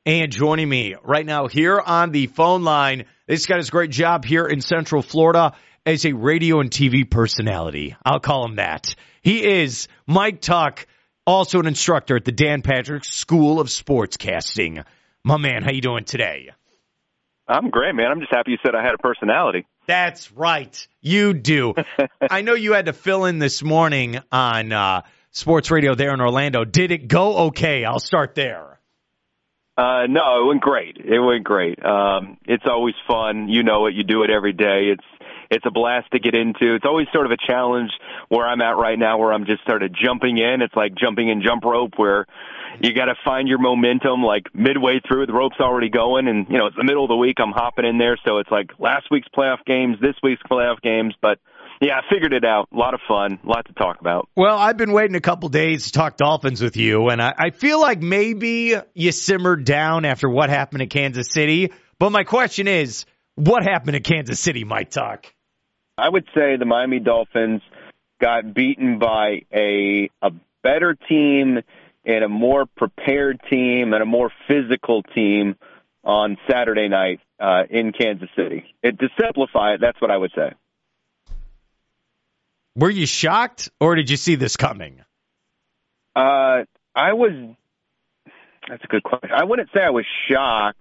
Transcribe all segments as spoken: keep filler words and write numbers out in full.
And joining me right now here on the phone line, this guy does a great job here in Central Florida as a radio and T V personality. I'll call him that. He is Mike Tuck, also an instructor at the Dan Patrick School of Sportscasting. My man, how you doing today? I'm great, man. I'm just happy you said I had a personality. That's right. You do. I know you had to fill in this morning on uh, sports radio there in Orlando. Did it go okay? I'll start there. Uh, no, it went great. It went great. Um, it's always fun. You know it. You do it every day. It's it's a blast to get into. It's always sort of a challenge where I'm at right now, where I'm just sort of jumping in. It's like jumping in jump rope, where you got to find your momentum like midway through. The rope's already going, and, you know, it's the middle of the week. I'm hopping in there, so it's like last week's playoff games, this week's playoff games. But, yeah, I figured it out. A lot of fun, a lot to talk about. Well, I've been waiting a couple days to talk Dolphins with you, and I, I feel like maybe you simmered down after what happened at Kansas City. But my question is, what happened at Kansas City, Mike Tuck? I would say the Miami Dolphins got beaten by a a better team and a more prepared team and a more physical team on Saturday night uh, in Kansas City. It, to simplify it, that's what I would say. Were you shocked, or did you see this coming? Uh, I was – that's a good question. I wouldn't say I was shocked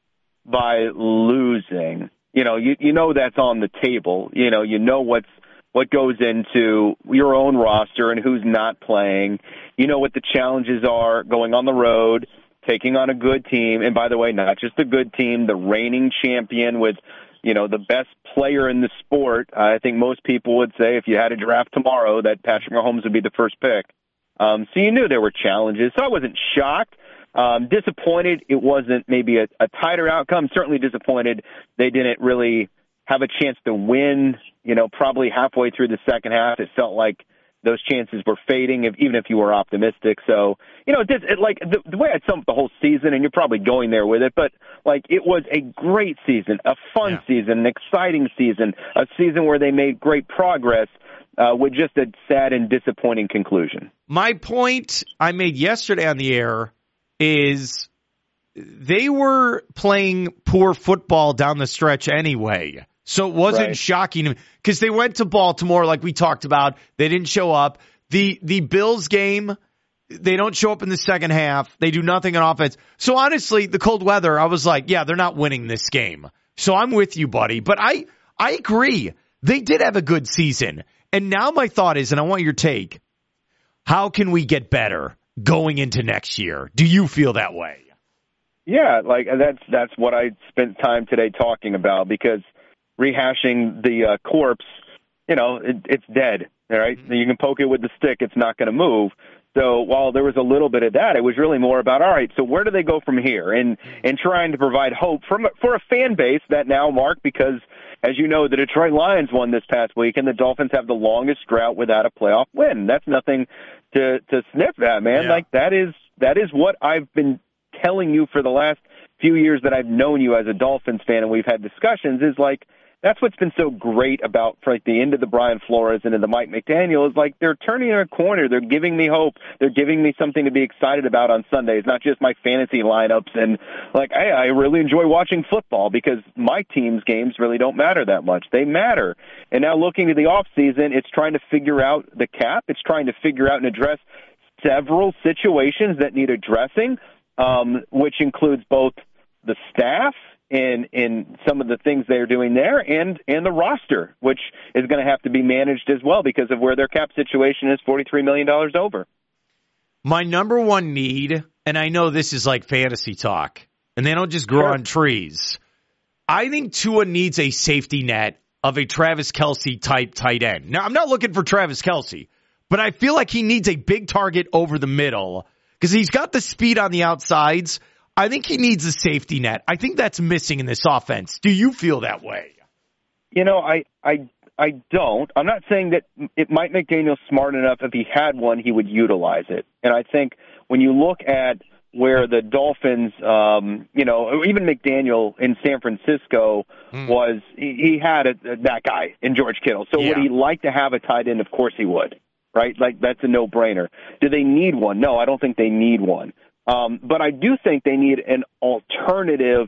by losing. You know, you, you know that's on the table. You know, you know what's what goes into your own roster and who's not playing. You know what the challenges are going on the road, taking on a good team. And by the way, not just a good team, the reigning champion with, you know, the best player in the sport. I think most people would say if you had a draft tomorrow that Patrick Mahomes would be the first pick. Um, so you knew there were challenges. So I wasn't shocked. Um, disappointed it wasn't maybe a, a tighter outcome. Certainly disappointed they didn't really have a chance to win. You know, probably halfway through the second half, it felt like those chances were fading, if, even if you were optimistic. So, you know, it, it, like the, the way I sum up the whole season, and you're probably going there with it, but like it was a great season, a fun yeah. season, an exciting season, a season where they made great progress. Uh, with just a sad and disappointing conclusion. My point I made yesterday on the air is they were playing poor football down the stretch anyway. So it wasn't right. shocking because they went to Baltimore like we talked about. They didn't show up. The the Bills game, they don't show up in the second half. They do nothing on offense. So honestly, the cold weather, I was like, yeah, they're not winning this game. So I'm with you, buddy. But I I agree. They did have a good season. And now my thought is, and I want your take, how can we get better going into next year? Do you feel that way? Yeah, like that's that's what I spent time today talking about, because rehashing the uh, corpse, you know, it, it's dead, all right? Mm-hmm. You can poke it with the stick, it's not going to move. So while there was a little bit of that, it was really more about, all right, so where do they go from here? And and trying to provide hope from, for a fan base that now, Mark, because, as you know, the Detroit Lions won this past week, and the Dolphins have the longest drought without a playoff win. That's nothing to, to sniff at, man. Yeah. Like, that is that is what I've been telling you for the last few years that I've known you as a Dolphins fan, and we've had discussions, is like, that's what's been so great about for like the end of the Brian Flores and the Mike McDaniel is like they're turning a corner. They're giving me hope. They're giving me something to be excited about on Sundays, not just my fantasy lineups. And like, hey, I really enjoy watching football because my team's games really don't matter that much. They matter. And now looking to the off season, it's trying to figure out the cap. It's trying to figure out and address several situations that need addressing, um, which includes both the staff in in some of the things they're doing there, and, and the roster, which is going to have to be managed as well because of where their cap situation is forty-three million dollars over. My number one need, and I know this is like fantasy talk, and they don't just grow sure. on trees. I think Tua needs a safety net of a Travis Kelce type tight end. Now, I'm not looking for Travis Kelce, but I feel like he needs a big target over the middle because he's got the speed on the outsides. I think he needs a safety net. I think that's missing in this offense. Do you feel that way? You know, I I I don't. I'm not saying that it might make Daniel smart enough. If he had one, he would utilize it. And I think when you look at where the Dolphins, um, you know, even McDaniel in San Francisco mm. was, he, he had a, that guy in George Kittle. So yeah. would he like to have a tight end? Of course he would, right? Like, that's a no-brainer. Do they need one? No, I don't think they need one. Um, but I do think they need an alternative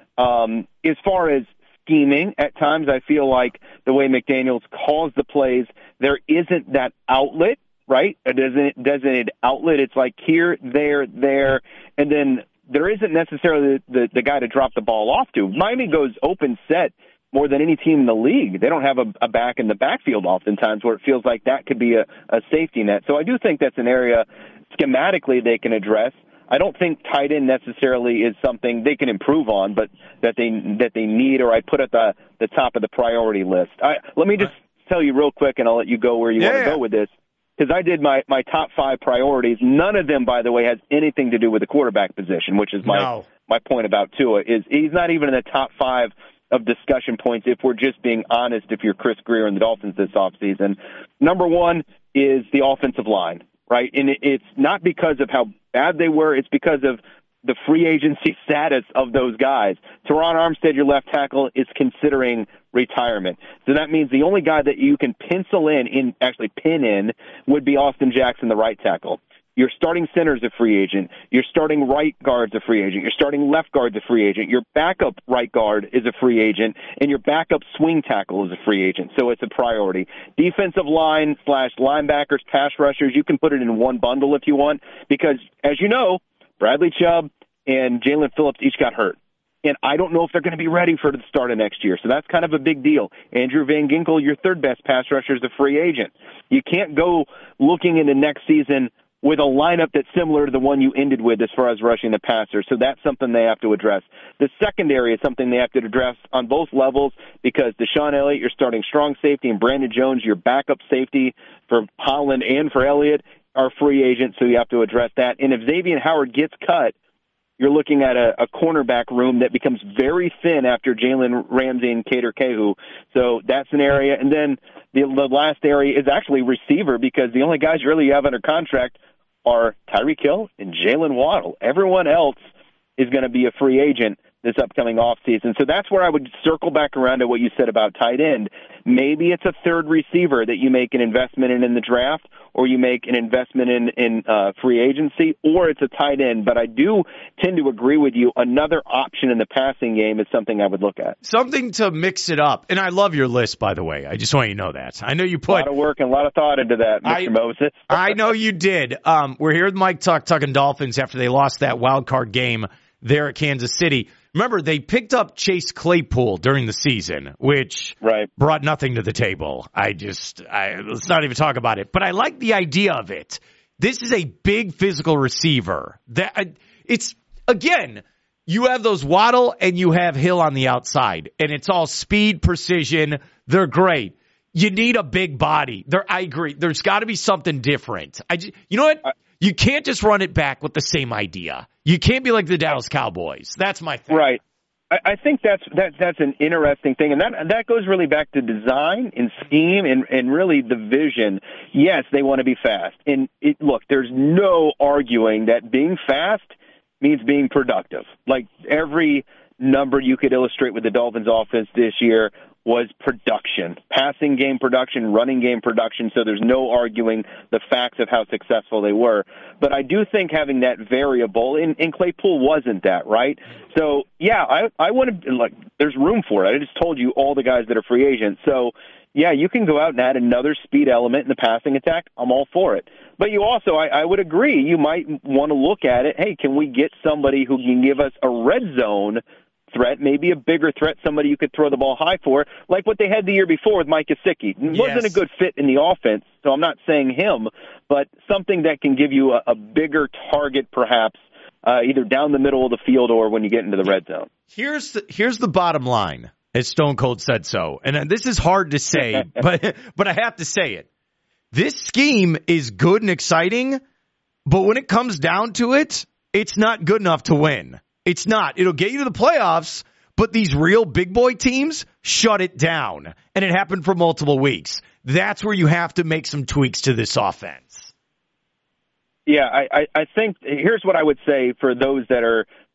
um, as far as scheming. At times, I feel like the way McDaniels calls the plays, there isn't that outlet, right? A designated, designated outlet. It's like here, there, there, and then there isn't necessarily the, the, the guy to drop the ball off to. Miami goes open set more than any team in the league. They don't have a, a back in the backfield oftentimes where it feels like that could be a, a safety net. So I do think that's an area schematically they can address. I don't think tight end necessarily is something they can improve on, but that they that they need, or I put at the, the top of the priority list. I, let me just tell you real quick, and I'll let you go where you yeah, want to yeah. go with this, because I did my, my top five priorities. None of them, by the way, has anything to do with the quarterback position, which is my no. my point about Tua. Is he's not even in the top five of discussion points if we're just being honest, if you're Chris Greer and the Dolphins this offseason. Number one is the offensive line, right? And it's not because of how bad they were. It's because of the free agency status of those guys. Teron Armstead, your left tackle, is considering retirement. So that means the only guy that you can pencil in, in actually pin in, would be Austin Jackson, the right tackle. Your starting center is a free agent. Your starting right guard's a free agent. Your starting left guard's a free agent. Your backup right guard is a free agent. And your backup swing tackle is a free agent. So it's a priority. Defensive line slash linebackers, pass rushers, you can put it in one bundle if you want. Because, as you know, Bradley Chubb and Jalen Phillips each got hurt. And I don't know if they're going to be ready for the start of next year. So that's kind of a big deal. Andrew Van Ginkel, your third best pass rusher, is a free agent. You can't go looking into next season with a lineup that's similar to the one you ended with as far as rushing the passer. So that's something they have to address. The secondary is something they have to address on both levels because Deshaun Elliott, your starting strong safety, and Brandon Jones, your backup safety for Holland and for Elliott, are free agents, so you have to address that. And if Xavier Howard gets cut, you're looking at a, a cornerback room that becomes very thin after Jalen Ramsey and Kader Kehu. So that's an area. And then the, the last area is actually receiver because the only guys you really have under contract are Tyreek Hill and Jalen Waddle. Everyone else is going to be a free agent this upcoming offseason. So that's where I would circle back around to what you said about tight end. Maybe it's a third receiver that you make an investment in in the draft, or you make an investment in, in uh, free agency, or it's a tight end. But I do tend to agree with you. Another option in the passing game is something I would look at. Something to mix it up. And I love your list, by the way. I just want you to know that. I know you put a lot of work and a lot of thought into that, Mister I, Moses. I know you did. Um, we're here with Mike Tuck, Tucking Dolphins after they lost that wild card game there at Kansas City. Remember, they picked up Chase Claypool during the season, which right. brought nothing to the table. I just, I, let's not even talk about it. But I like the idea of it. This is a big physical receiver. That it's, again, you have those Waddle and you have Hill on the outside, and it's all speed, precision. They're great. You need a big body. There, I agree. There's got to be something different. I just, you know what? You can't just run it back with the same idea. You can't be like the Dallas Cowboys. That's my thing. Right. I, I think that's that, that's an interesting thing, and that that goes really back to design and scheme and, and really the vision. Yes, they want to be fast. And it, look, there's no arguing that being fast means being productive. Like every number you could illustrate with the Dolphins offense this year was production, passing game production, running game production, so there's no arguing the facts of how successful they were. But I do think having that variable, and, and Claypool wasn't that, right? So, yeah, I, I want to, like, there's room for it. I just told you all the guys that are free agents. So, yeah, you can go out and add another speed element in the passing attack. I'm all for it. But you also, I, I would agree, you might want to look at it, hey, can we get somebody who can give us a red zone threat, maybe a bigger threat, somebody you could throw the ball high for, like what they had the year before with Mike Gesicki. Yes. Wasn't a good fit in the offense, so I'm not saying him, but something that can give you a, a bigger target perhaps, uh, either down the middle of the field or when you get into the red zone. Here's the, here's the bottom line, as Stone Cold said so. And this is hard to say, but but I have to say it. This scheme is good and exciting, but when it comes down to it, it's not good enough to win. It's not. It'll get you to the playoffs, but these real big boy teams shut it down. And it happened for multiple weeks. That's where you have to make some tweaks to this offense. Yeah, I, I, I think here's what I would say for those that are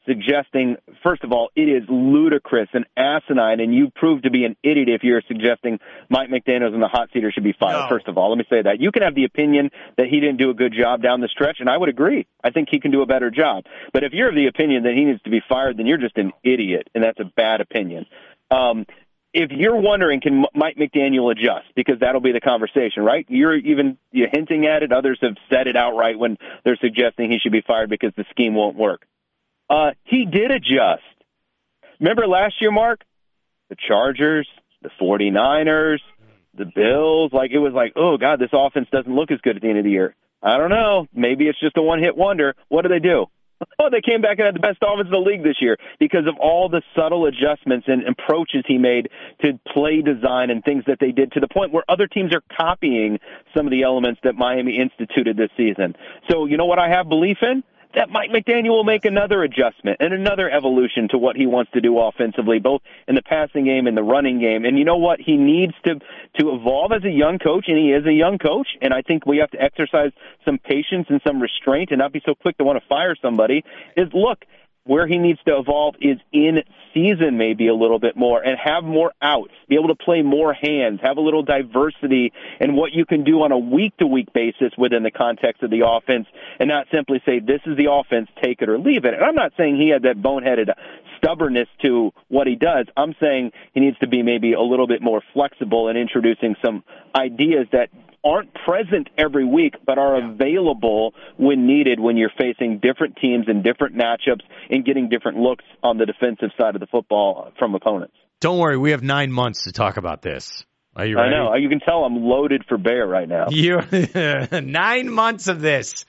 suggesting, first of all, it is ludicrous and asinine, and you prove to be an idiot if you're suggesting Mike McDaniels in the hot seat or should be fired. No. First of all, let me say that. You can have the opinion that he didn't do a good job down the stretch, and I would agree. I think he can do a better job. But if you're of the opinion that he needs to be fired, then you're just an idiot, and that's a bad opinion. Um, if you're wondering, can Mike McDaniel adjust? Because that'll be the conversation, right? You're even you're hinting at it. Others have said it outright when they're suggesting he should be fired because the scheme won't work. Uh, he did adjust. Remember last year, Mark? The Chargers, the 49ers, the Bills. Like, it was like, oh, God, this offense doesn't look as good at the end of the year. I don't know. Maybe it's just a one-hit wonder. What do they do? Oh, they came back and had the best offense in the league this year because of all the subtle adjustments and approaches he made to play design and things that they did, to the point where other teams are copying some of the elements that Miami instituted this season. So you know what I have belief in? That Mike McDaniel will make another adjustment and another evolution to what he wants to do offensively, both in the passing game and the running game. And you know what? He needs to, to evolve as a young coach, and he is a young coach. And I think we have to exercise some patience and some restraint and not be so quick to want to fire somebody. Is look, where he needs to evolve is in season maybe a little bit more and have more outs, be able to play more hands, have a little diversity in what you can do on a week-to-week basis within the context of the offense, and not simply say, this is the offense, take it or leave it. And I'm not saying he had that boneheaded stubbornness to what he does. I'm saying he needs to be maybe a little bit more flexible in introducing some ideas that aren't present every week, but are available when needed when you're facing different teams and different matchups and getting different looks on the defensive side of the football from opponents. Don't worry, we have nine months to talk about this. Are you ready? I know. You can tell I'm loaded for bear right now. You nine months of this.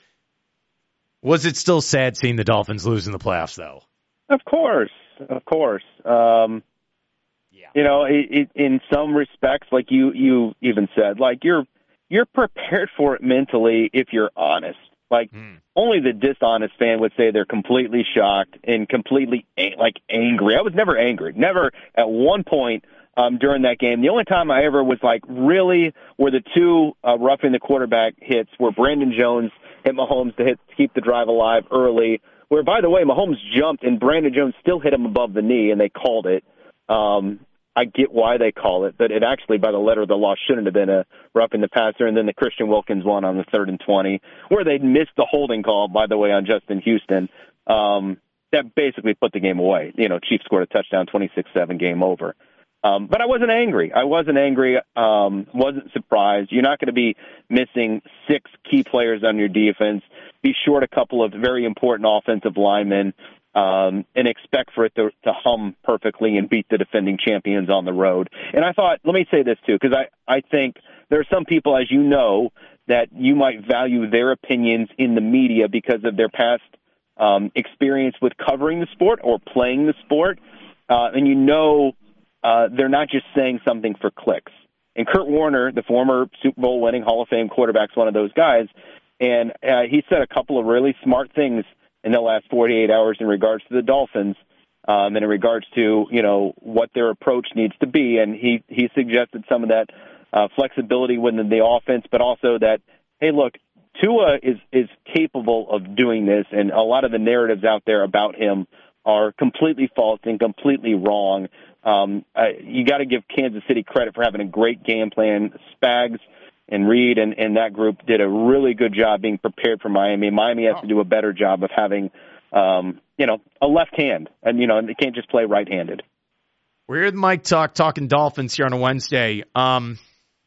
Was it still sad seeing the Dolphins lose in the playoffs, though? Of course. Of course. Um, yeah. You know, it, it, in some respects, like you, you even said, like you're, You're prepared for it mentally if you're honest. Like, mm. only the dishonest fan would say they're completely shocked and completely, like, angry. I was never angry. Never at one point um, during that game. The only time I ever was, like, really were the two uh, roughing the quarterback hits where Brandon Jones hit Mahomes to, hit, to keep the drive alive early, where, by the way, Mahomes jumped and Brandon Jones still hit him above the knee, and they called it. Um I get why they call it, but it actually, by the letter of the law, shouldn't have been a roughing the passer. And then the Christian Wilkins one on the third and twenty, where they'd missed the holding call, by the way, on Justin Houston. Um, that basically put the game away. You know, Chiefs scored a touchdown, twenty-six seven, game over. Um, but I wasn't angry. I wasn't angry. Um, wasn't surprised. You're not going to be missing six key players on your defense, be short a couple of very important offensive linemen, Um, and expect for it to, to hum perfectly and beat the defending champions on the road. And I thought, let me say this too, because I, I think there are some people, as you know, that you might value their opinions in the media because of their past um, experience with covering the sport or playing the sport. Uh, and you know uh, they're not just saying something for clicks. And Kurt Warner, the former Super Bowl winning Hall of Fame quarterback, is one of those guys. And uh, he said a couple of really smart things in the last forty-eight hours in regards to the Dolphins, um, and in regards to, you know, what their approach needs to be. And he, he suggested some of that uh, flexibility within the offense, but also that, hey, look, Tua is, is capable of doing this, and a lot of the narratives out there about him are completely false and completely wrong. Um, uh, you got to give Kansas City credit for having a great game plan. Spags and Reed and, and that group did a really good job being prepared for Miami. Miami has to do a better job of having, um, you know, a left hand. And, you know, they can't just play right-handed. We're here with Mike Talk, talking Dolphins here on a Wednesday. Um,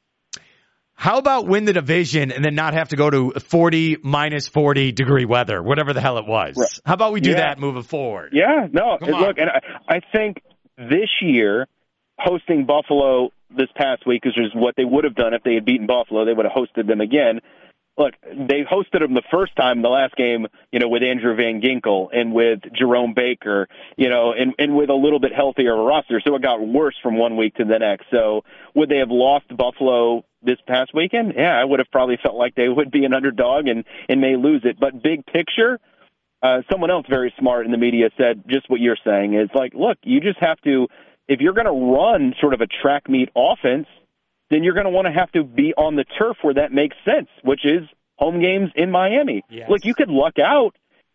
how about win the division and then not have to go to forty, minus forty degree weather, whatever the hell it was? Right. How about we do yeah. that moving forward? Yeah, no, Come look, on. and I, I think this year hosting Buffalo this past week, which is what they would have done if they had beaten Buffalo. They would have hosted them again. Look, they hosted them the first time, the last game, you know, with Andrew Van Ginkel and with Jerome Baker, you know, and, and with a little bit healthier of a roster. So it got worse from one week to the next. So would they have lost Buffalo this past weekend? Yeah, I would have probably felt like they would be an underdog and, and may lose it. But big picture, uh, someone else very smart in the media said just what you're saying is like, look, you just have to, if you're going to run sort of a track meet offense, then you're going to want to have to be on the turf where that makes sense, which is home games in Miami. Yes. Look, you could luck out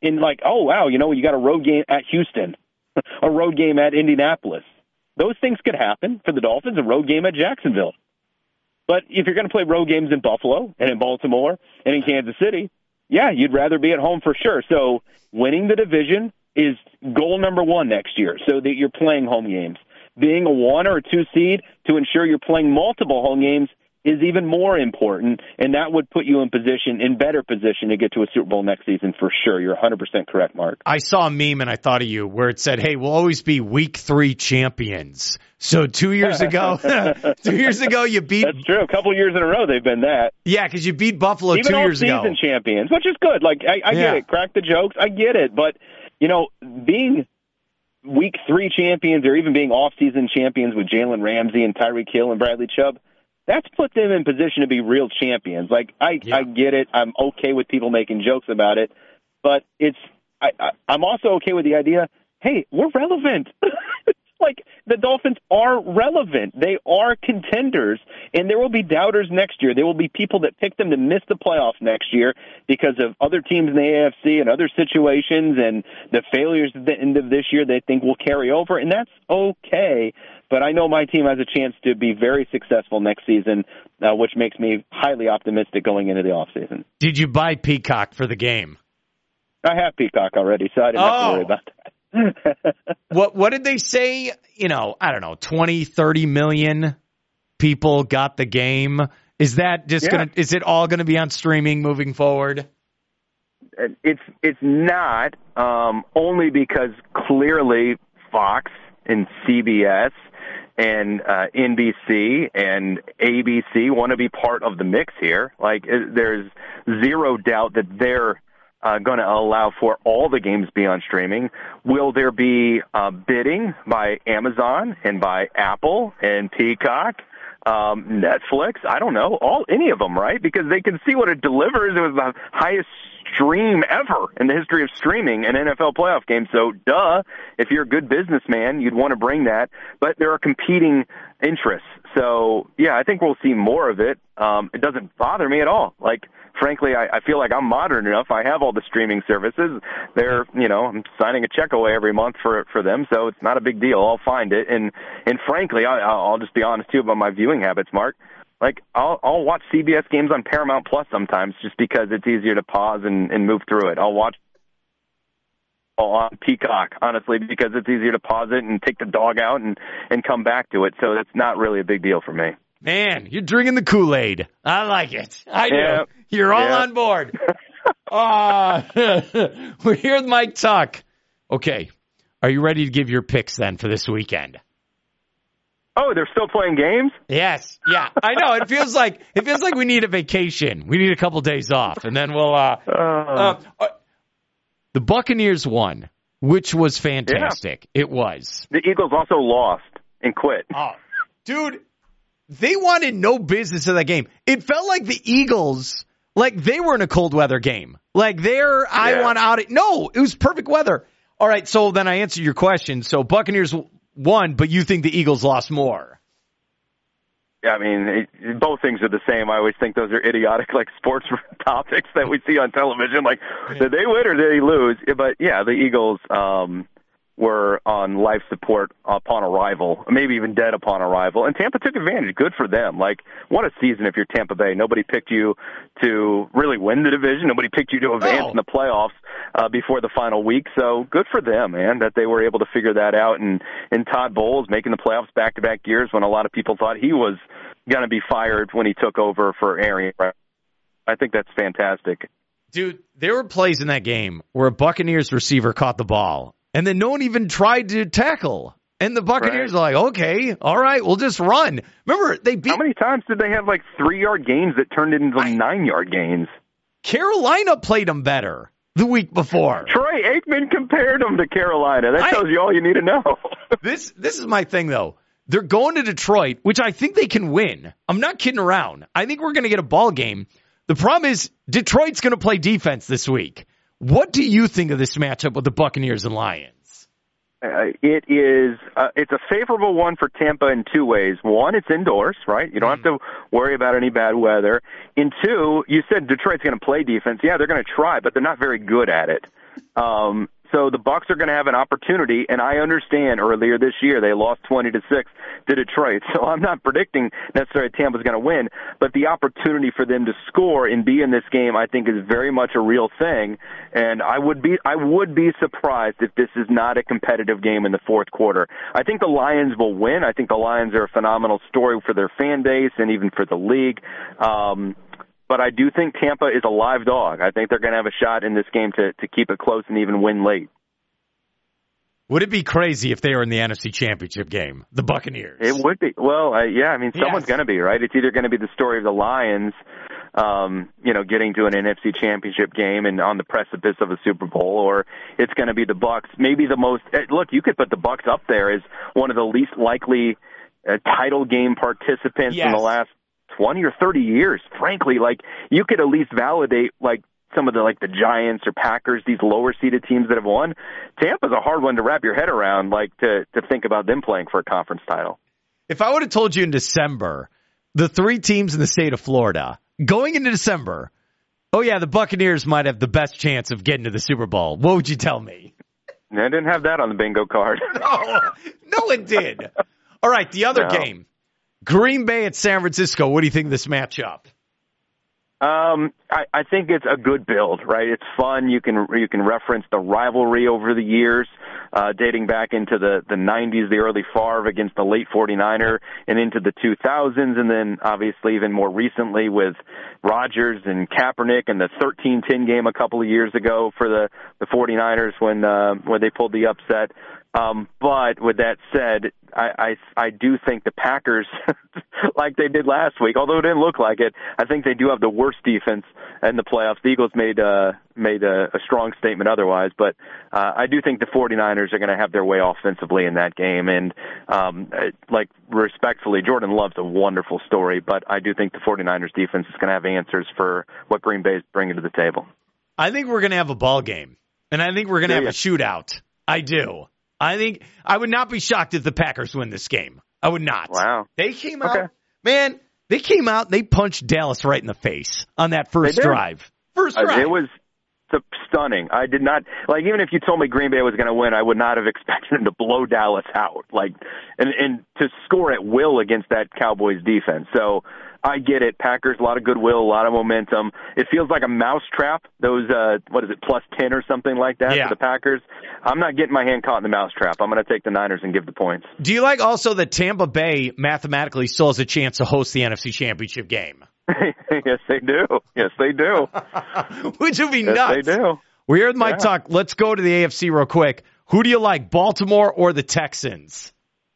in like, oh, wow, you know, you got a road game at Houston, a road game at Indianapolis. Those things could happen for the Dolphins, a road game at Jacksonville. But if you're going to play road games in Buffalo and in Baltimore and in Kansas City, yeah, you'd rather be at home for sure. So winning the division is goal number one next year, so that you're playing home games. Being a one or a two seed to ensure you're playing multiple home games is even more important, and that would put you in position, in better position to get to a Super Bowl next season for sure. You're one hundred percent correct, Mark. I saw a meme and I thought of you where it said, hey, we'll always be week three champions. So two years ago, two years ago you beat. That's true. A couple years in a row they've been that. Yeah, because you beat Buffalo even two years ago. Even all-season champions, which is good. Like I, I yeah. get it. Crack the jokes. I get it. But you know, being week three champions or even being off-season champions with Jalen Ramsey and Tyreek Hill and Bradley Chubb, that's put them in position to be real champions. Like, I, yeah. I get it. I'm okay with people making jokes about it. But it's I, I, I'm also okay with the idea, hey, we're relevant. Like, the Dolphins are relevant. They are contenders. And there will be doubters next year. There will be people that pick them to miss the playoffs next year because of other teams in the A F C and other situations and the failures at the end of this year they think will carry over. And that's okay. But I know my team has a chance to be very successful next season, uh, which makes me highly optimistic going into the offseason. Did you buy Peacock for the game? I have Peacock already, so I didn't oh. have to worry about that. what what did they say? You know, I don't know, twenty, thirty million people got the game. Is that just yeah. going to, is it all going to be on streaming moving forward? It's, it's not, um, only because clearly Fox and C B S and uh, N B C and A B C want to be part of the mix here. Like, there's zero doubt that they're uh, going to allow for all the games be on streaming. Will there be uh, bidding by Amazon and by Apple and Peacock, um, Netflix? I don't know. All any of them, right? Because they can see what it delivers. It was the highest stream ever in the history of streaming an N F L playoff game. So, duh, if you're a good businessman, you'd want to bring that. But there are competing interests. So, yeah, I think we'll see more of it. Um, it doesn't bother me at all. Like, frankly, I, I feel like I'm modern enough. I have all the streaming services. They're, you know, I'm signing a check away every month for for them, so it's not a big deal. I'll find it. And, and frankly, I, I'll just be honest, too, about my viewing habits, Mark. Like, I'll, I'll watch C B S games on Paramount Plus sometimes just because it's easier to pause and, and move through it. I'll watch on Peacock, honestly, because it's easier to pause it and take the dog out and, and come back to it. So that's not really a big deal for me. Man, you're drinking the Kool-Aid. I like it. I do. Yeah. You're all yeah. on board. uh, we're here with Mike Tuck. Okay. Are you ready to give your picks then for this weekend? Oh, they're still playing games? Yes. Yeah. I know. It feels like it feels like we need a vacation. We need a couple days off, and then we'll uh, uh, uh the Buccaneers won, which was fantastic. Yeah. It was. The Eagles also lost and quit. Oh, dude, they wanted no business in that game. It felt like the Eagles, like they were in a cold weather game. Like they're, I yeah. want out. Of, no, it was perfect weather. All right, so then I answered your question. So Buccaneers won, but you think the Eagles lost more? Yeah, I mean, it, both things are the same. I always think those are idiotic, like, sports topics that we see on television. Like, did they win or did they lose? But, yeah, the Eagles um, were on life support upon arrival, maybe even dead upon arrival. And Tampa took advantage. Good for them. Like, what a season if you're Tampa Bay. Nobody picked you to really win the division. Nobody picked you to advance oh. in the playoffs uh, before the final week. So good for them, man, that they were able to figure that out. And, and Todd Bowles making the playoffs back-to-back years when a lot of people thought he was going to be fired when he took over for Arian. I think that's fantastic. Dude, there were plays in that game where a Buccaneers receiver caught the ball, and then no one even tried to tackle. And the Buccaneers right. are like, okay, all right, we'll just run. Remember, they beat... How many times did they have, like, three-yard gains that turned into I... nine-yard gains? Carolina played them better the week before. Troy Aikman compared them to Carolina. That tells I... you all you need to know. this This is my thing, though. They're going to Detroit, which I think they can win. I'm not kidding around. I think we're going to get a ball game. The problem is Detroit's going to play defense this week. What do you think of this matchup with the Buccaneers and Lions? Uh, it is uh, it's a favorable one for Tampa in two ways. One, it's indoors, right? You don't mm. have to worry about any bad weather. And two, you said Detroit's going to play defense. Yeah, they're going to try, but they're not very good at it. Um, so the Bucs are going to have an opportunity, and I understand earlier this year they lost twenty to six to Detroit. So I'm not predicting necessarily Tampa's going to win, but the opportunity for them to score and be in this game, I think, is very much a real thing. And I would be I would be surprised if this is not a competitive game in the fourth quarter. I think the Lions will win. I think the Lions are a phenomenal story for their fan base and even for the league. Um, But I do think Tampa is a live dog. I think they're going to have a shot in this game to, to keep it close and even win late. Would it be crazy if they were in the N F C Championship game, the Buccaneers? It would be. Well, uh, yeah, I mean, someone's yes. going to be, right? It's either going to be the story of the Lions, um, you know, getting to an N F C Championship game and on the precipice of a Super Bowl, or it's going to be the Bucs. Maybe the most – look, you could put the Bucs up there as one of the least likely uh, title game participants yes. in the last twenty or thirty years, frankly. Like, you could at least validate, like, some of the, like, the Giants or Packers, these lower-seeded teams that have won. Tampa's a hard one to wrap your head around, like, to, to think about them playing for a conference title. If I would have told you in December, the three teams in the state of Florida, going into December, oh, yeah, the Buccaneers might have the best chance of getting to the Super Bowl, what would you tell me? I didn't have that on the bingo card. no, no, it did. All right, the other no. game. Green Bay at San Francisco. What do you think of this matchup? Um, I, I think it's a good build, right? It's fun. You can you can reference the rivalry over the years, uh, dating back into the, the nineties, the early Favre against the late forty-niner, and into the two thousands, and then obviously even more recently with Rodgers and Kaepernick and the thirteen ten game a couple of years ago for the, the forty-niners when uh, when they pulled the upset. Um, but with that said, I, I, I do think the Packers, like they did last week, although it didn't look like it, I think they do have the worst defense in the playoffs. The Eagles made, uh, made a, a strong statement otherwise, but uh, I do think the forty-niners are going to have their way offensively in that game. And um, like respectfully, Jordan Love's a wonderful story, but I do think the forty-niners defense is going to have answers for what Green Bay is bringing to the table. I think we're going to have a ball game, and I think we're going to have yeah. a shootout. I do. I think I would not be shocked if the Packers win this game. I would not. Wow. They came out, okay. man, they came out, they punched Dallas right in the face on that first drive. First drive. Uh, it was stunning. I did not, like, even if you told me Green Bay was going to win, I would not have expected them to blow Dallas out. Like, and, and to score at will against that Cowboys defense. So, I get it. Packers, a lot of goodwill, a lot of momentum. It feels like a mousetrap, those, uh, what is it, plus ten or something like that yeah. for the Packers. I'm not getting my hand caught in the mousetrap. I'm going to take the Niners and give the points. Do you like also that Tampa Bay mathematically still has a chance to host the N F C Championship game? Yes, they do. Yes, they do. Which would be yes, nuts. they do. We're here with Mike yeah. Talk. Let's go to the A F C real quick. Who do you like, Baltimore or the Texans?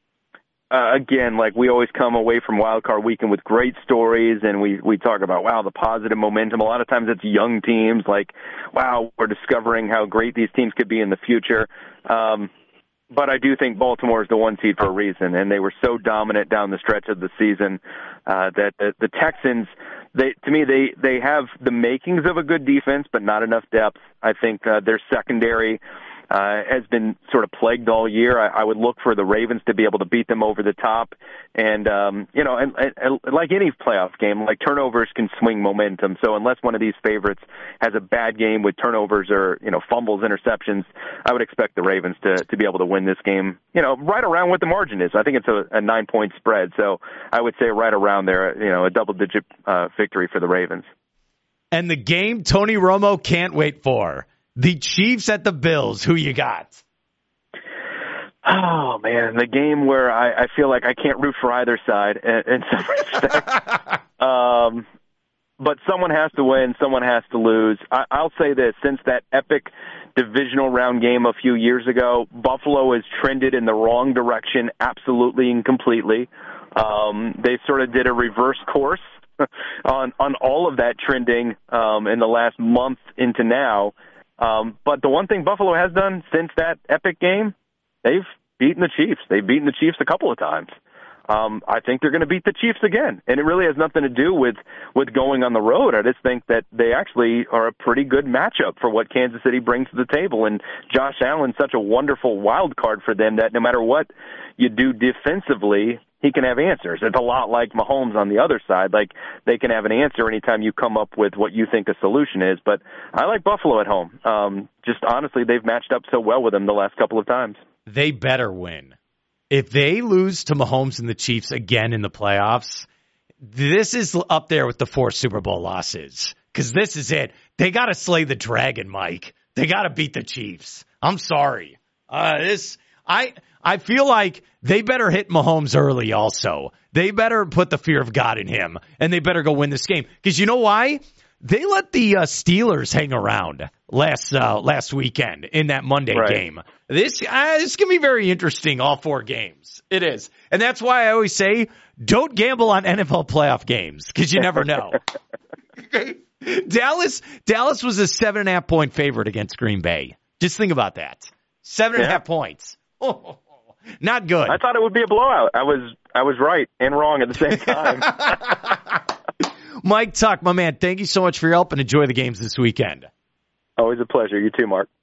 Uh, again, like we always come away from Wild Card Weekend with great stories, and we, we talk about, wow, the positive momentum. A lot of times it's young teams, like, wow, we're discovering how great these teams could be in the future. Um, but I do think Baltimore is the one seed for a reason, and they were so dominant down the stretch of the season uh, that the, the Texans, they to me, they, they have the makings of a good defense, but not enough depth. I think uh, their secondary Uh, has been sort of plagued all year. I, I would look for the Ravens to be able to beat them over the top. And, um, you know, and, and, and like any playoff game, like turnovers can swing momentum. So unless one of these favorites has a bad game with turnovers or, you know, fumbles, interceptions, I would expect the Ravens to, to be able to win this game, you know, right around what the margin is. I think it's a, a nine-point spread. So I would say right around there, you know, a double-digit uh, victory for the Ravens. And the game Tony Romo can't wait for. The Chiefs at the Bills. Who you got? Oh, man, the game where I, I feel like I can't root for either side in, in some respects. um, but someone has to win, someone has to lose. I, I'll say this, since that epic divisional round game a few years ago, Buffalo has trended in the wrong direction absolutely and completely. Um, they sort of did a reverse course on, on all of that trending um, in the last month into now. Um, but the one thing Buffalo has done since that epic game, they've beaten the Chiefs. They've beaten the Chiefs a couple of times. Um, I think they're going to beat the Chiefs again. And it really has nothing to do with, with going on the road. I just think that they actually are a pretty good matchup for what Kansas City brings to the table. And Josh Allen's such a wonderful wild card for them that no matter what you do defensively, he can have answers. It's a lot like Mahomes on the other side. Like, they can have an answer anytime you come up with what you think a solution is. But I like Buffalo at home. Um, just honestly, they've matched up so well with them the last couple of times. They better win. If they lose to Mahomes and the Chiefs again in the playoffs, this is up there with the four Super Bowl losses. Because this is it. They got to slay the dragon, Mike. They got to beat the Chiefs. I'm sorry. Uh, this, I, I feel like they better hit Mahomes early also. They better put the fear of God in him, and they better go win this game. Because you know why? They let the uh, Steelers hang around last uh, last weekend in that Monday right. game. This, uh, this is going to be very interesting, all four games. It is. And that's why I always say, don't gamble on N F L playoff games, because you never know. Dallas Dallas was a seven and a half point favorite against Green Bay. Just think about that. Seven and yeah. a half points. Oh, not good. I thought it would be a blowout. I was I was right and wrong at the same time. Mike Tuck, my man, thank you so much for your help and enjoy the games this weekend. Always a pleasure. You too, Mark.